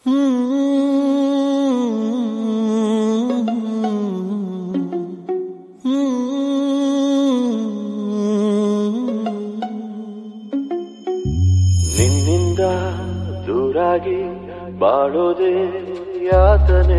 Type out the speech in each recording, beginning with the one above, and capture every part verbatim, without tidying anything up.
ನಿನ್ನಿಂದ ದೂರಾಗಿ ಬಾಳೋದೇ ಯಾತನೆ,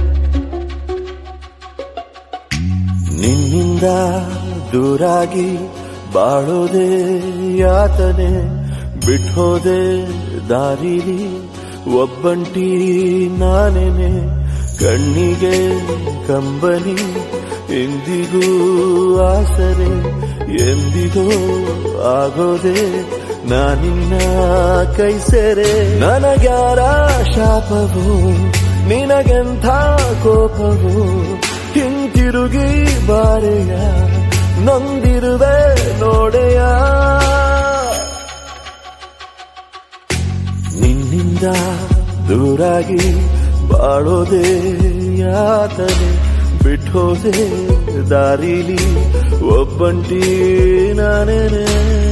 ನಿನ್ನಿಂದ ದೂರಾಗಿ ಬಾಳೋದೇ ಯಾತನೆ, ಬಿಟ್ಟೋದೆ ದಾರಿಲಿ ಒಬ್ಬಂಟಿ ನಾನೇನೆ, ಕಣ್ಣಿಗೆ ಕಂಬನಿ ಎಂದಿಗೂ ಆಸರೆ, ಎಂದಿಗೂ ಆಗೋದೆ ನಾನಿನ್ನ ಕೈ ಸೇರೆ. ನನಗ್ಯಾರ ಶಾಪವು ನಿನಗೆಂಥ ಕೋಪವು, ಹಿಂತಿರುಗಿ ಬಾರೆಯ ನೊಂದಿರುವೆ ನೋಡೆಯ. ನಿನ್ನಿಂದ ದೂರಾಗಿ ಬಾಳೋದೇ ಯಾತನೆ, ಬಿಟ್ಟೋದೆ ದಾರಿಲಿ ಒಬ್ಬಂಟಿ ನಾನೇನೆ.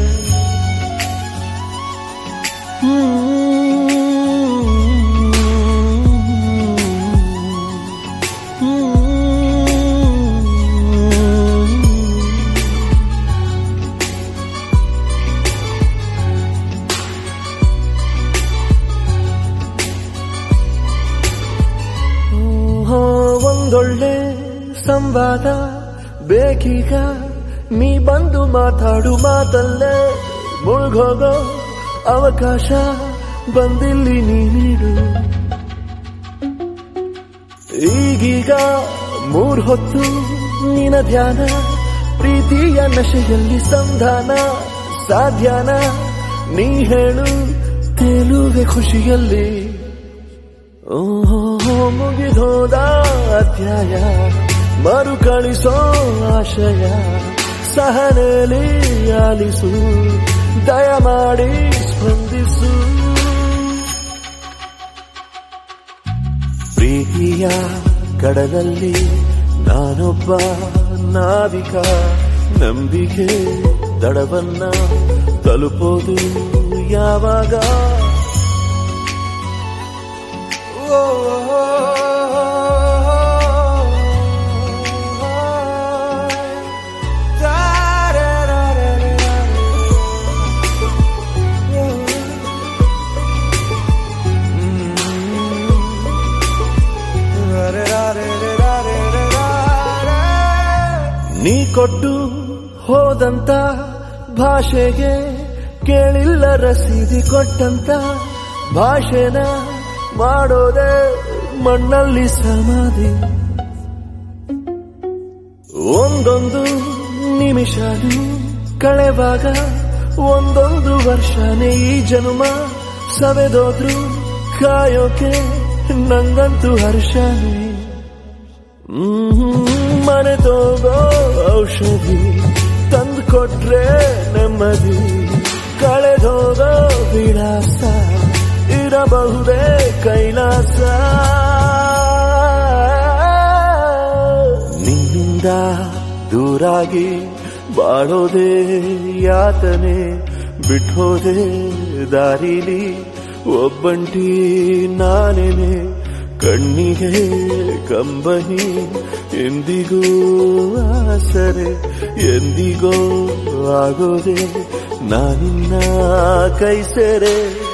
ಒಂದೊಳ್ಳೆ ಸಂವಾದ ಬೇಕೀಗ, ನೀ ಬಂದು ಮಾತಾಡು ಮಾತಲ್ಲೇ ಮುಳುಗೋಗೋ ಅವಕಾಶ ಬಂದಿಲ್ಲಿ ನೀ ನೀಡು. ಈಗೀಗ ಮೂರ್ ಹೊತ್ತು ನಿನ ಧ್ಯಾನ, ಪ್ರೀತಿಯ ನಶೆಯಲ್ಲಿ ಸಂಧಾನ ಸಾಧ್ಯನ, ನೀ ಹೇಳು ತೇಲುವೆ ಖುಷಿಯಲ್ಲಿ. ಓಹೋ ಮುಗಿದೋದ ಅಧ್ಯಾಯ ಮರುಕಳಿಸೋ ಆಶಯ, ಸಹನೇಲಿ ಆಲಿಸು ದಯಮಾಡಿ ಸ್ಪಂದಿಸು. ಪ್ರೀತಿಯ ಕಡಲಲ್ಲಿ ನಾನೊಬ್ಬ ನಾವಿಕ, ನಂಬಿಕೆ ದಡವನ್ನ ತಲುಪೋದು ಯಾವಾಗ. ನೀ ಕೊಟ್ಟು ಹೋದಂತ ಭಾಷೆಗೆ ಕೇಳಿಲ್ಲ ರಸೀದಿ ಕೊಟ್ಟಂತ ಭಾಷೆನ ಮಾಡೋದೆ ಮಣ್ಣಲ್ಲಿ ಸಮಾಧಿ. ಒಂದೊಂದು ನಿಮಿಷನು ಕಳೆವಾಗ ಒಂದೊಂದು ವರ್ಷನೇ ಈ ಜನ್ಮ ಸವೆದೋದ್ರು ಕಾಯೋಕೆ ನಂಗಂತೂ ಹರ್ಷನೇ. ಮರೆತೋಗೋ ಔಷಧಿ ತಂದು ಕೊಟ್ರೆ ನೆಮ್ಮದಿ, ಕಳೆದೋಗೋ ವಿಳಾಸ ಇರಬಹುದೇ ಕೈಲಾಸ. ನಿನ್ನಿಂದ ದೂರಾಗಿ ಬಾಳೋದೇ ಯಾತನೆ, ಬಿಟ್ಟೋದೆ ದಾರಿಲಿ ಒಬ್ಬಂಟಿ ನಾನೇನೆ, ಕಣ್ಣಿಗೆ ಕಂಬನಿ ಎಂದಿಗೂ ಆಸರೆ, ಎಂದಿಗೂ ಆಗೋದೆ ನಾನಿನ್ನ ಕೈ ಸೇರೆ.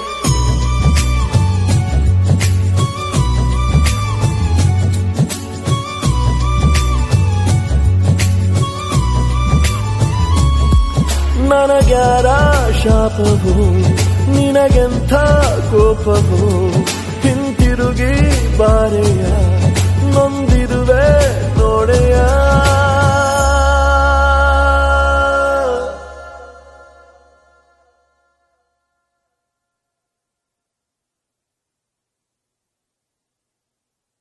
ನನಗ್ಯಾರ ಶಾಪವು ನಿನಗೆಂಥ ಕೋಪವು, ಹಿಂತಿರುಗಿ ಬಾರೆಯ